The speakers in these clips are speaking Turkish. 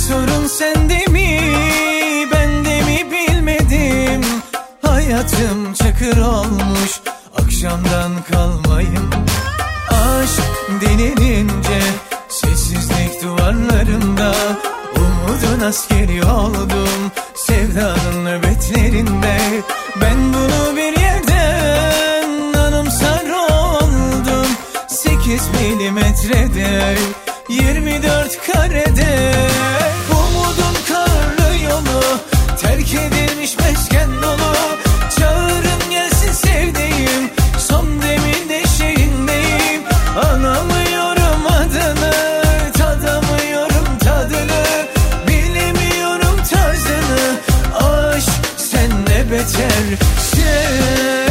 Sorun sende mi, bende mi bilmedim. Hayatım çakır olmuş, akşamdan kalmayım. Aşk denilince sessizlik duvarlarında, umudun askeri oldum sevdanın nöbetlerinde. Ben bunu bir yerden anımsar oldum. 8 milimetrede, 24 karede. Umudun karlı yolu, terk edilmiş mesken dolu. Çağırın gelsin sevdiğim, son demin eşeğindeyim. Anlamıyorum adını, tadamıyorum tadını, bilemiyorum tarzını. Aşk sen ne beter şeysin.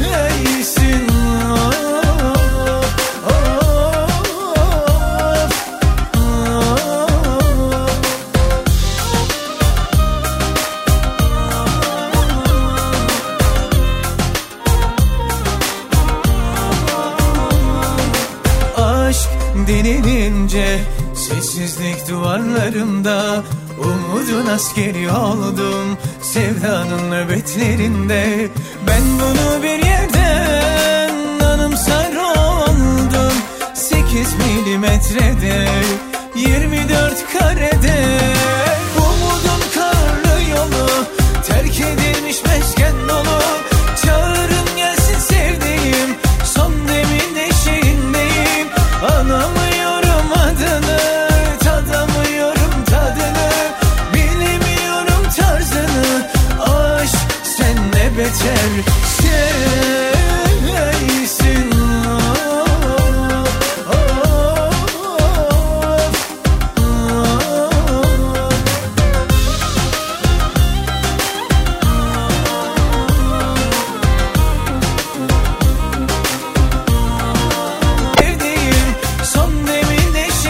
Aşk denilince sessizlik duvarlarında, umudun askeri oldum sevdanın nöbetlerinde. Ben bunu bir yerden anımsar oldum. 8 milimetrede, 24 karede. Umudun karlı yolu, terk edilmiş mesken dolu. Çağırın gelsin sevdiğim, son demin eşeğindeyim. Anlamıyorum adını, tadamıyorum tadını, bilemiyorum tarzını. Aşk sen ne beter şey.